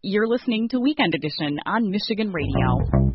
You're listening to Weekend Edition on Michigan Radio.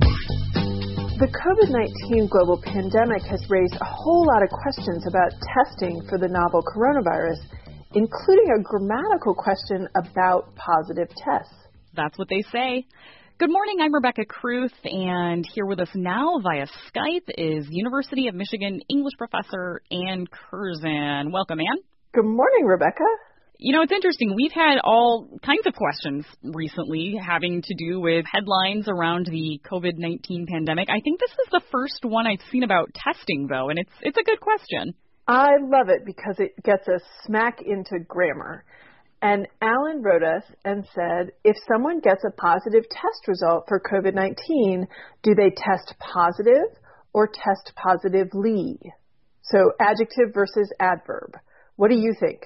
The COVID-19 global pandemic has raised a whole lot of questions about testing for the novel coronavirus, including a grammatical question about positive tests. That's what they say. Good morning, I'm Rebecca Kruth, and here with us now via Skype is University of Michigan English professor Ann Curzan. Welcome, Ann. Good morning, Rebecca. You know, it's interesting. We've had all kinds of questions recently having to do with headlines around the COVID-19 pandemic. I think this is the first one I've seen about testing, though, and it's a good question. I love it because it gets us smack into grammar. And Alan wrote us and said, if someone gets a positive test result for COVID-19, do they test positive or test positively? So adjective versus adverb. What do you think?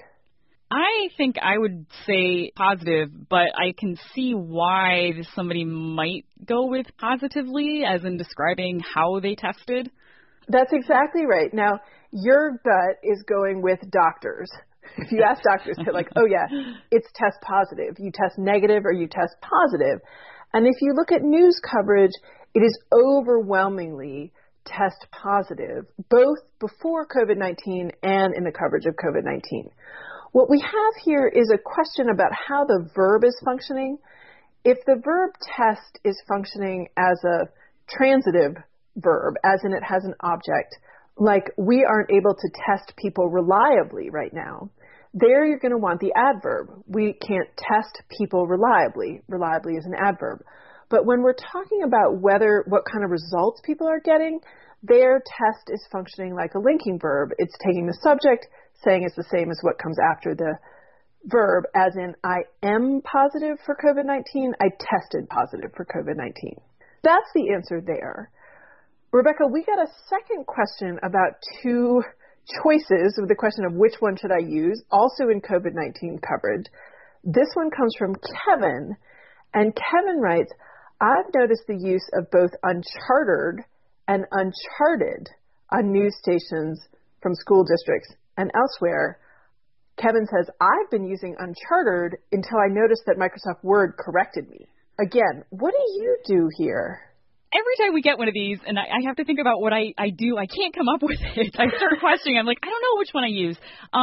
I think I would say positive, but I can see why somebody might go with positively, as in describing how they tested. That's exactly right. Now, your gut is going with doctors. If you ask doctors, they're like, oh, yeah, it's test positive. You test negative or you test positive. And if you look at news coverage, it is overwhelmingly test positive, both before COVID-19 and in the coverage of COVID-19. What we have here is a question about how the verb is functioning. If the verb test is functioning as a transitive verb, as in it has an object, like we aren't able to test people reliably right now, there you're going to want the adverb. We can't test people reliably. Reliably is an adverb. But when we're talking about what kind of results people are getting, their test is functioning like a linking verb. It's taking the subject, saying it's the same as what comes after the verb, as in I am positive for COVID-19, I tested positive for COVID-19. That's the answer there. Rebecca, we got a second question about two choices with the question of which one should I use, also in COVID-19 coverage. This one comes from Kevin, and Kevin writes, I've noticed the use of both unchartered and uncharted on news stations from school districts and elsewhere. Kevin says, I've been using unchartered until I noticed that Microsoft Word corrected me. Again, what do you do here? Every time we get one of these, and I have to think about what I do, I can't come up with it. I start questioning. I'm like, I don't know which one I use.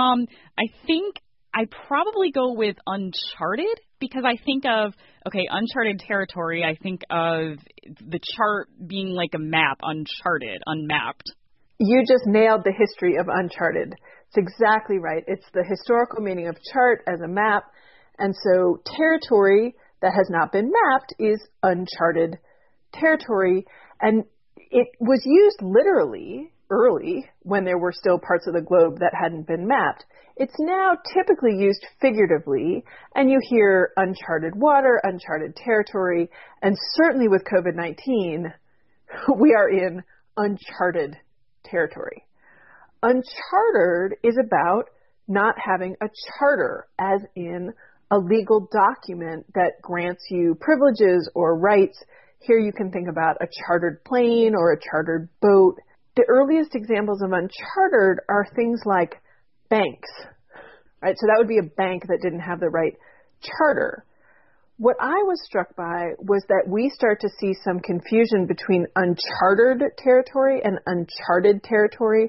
I think I probably go with uncharted because I think of, uncharted territory. I think of the chart being like a map, uncharted, unmapped. You just nailed the history of uncharted. It's exactly right. It's the historical meaning of chart as a map. And so territory that has not been mapped is uncharted territory. And it was used literally early when there were still parts of the globe that hadn't been mapped. It's now typically used figuratively, and you hear uncharted water, uncharted territory, and certainly with COVID-19, we are in uncharted territory. Unchartered is about not having a charter, as in a legal document that grants you privileges or rights. Here you can think about a chartered plane or a chartered boat. The earliest examples of unchartered are things like banks, right? So that would be a bank that didn't have the right charter. What I was struck by was that we start to see some confusion between unchartered territory and uncharted territory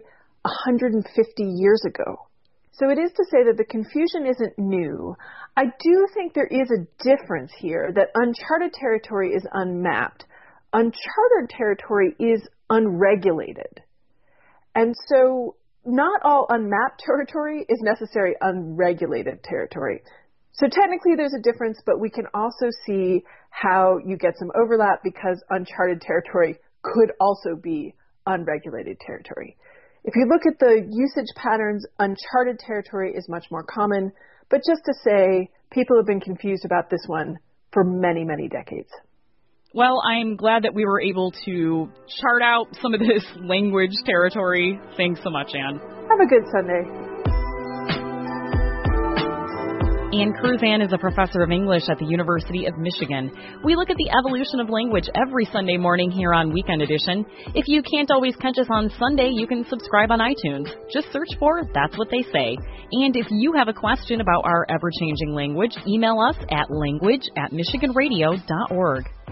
150 years ago. So it is to say that the confusion isn't new. I do think there is a difference here, that uncharted territory is unmapped. Uncharted territory is unregulated. And so not all unmapped territory is necessarily unregulated territory. So technically there's a difference, but we can also see how you get some overlap because uncharted territory could also be unregulated territory. If you look at the usage patterns, uncharted territory is much more common, but just to say, people have been confused about this one for many, many decades. Well, I'm glad that we were able to chart out some of this language territory. Thanks so much, Ann. Have a good Sunday. Ann Curzan is a professor of English at the University of Michigan. We look at the evolution of language every Sunday morning here on Weekend Edition. If you can't always catch us on Sunday, you can subscribe on iTunes. Just search for That's What They Say. And if you have a question about our ever-changing language, email us at language@michiganradio.org.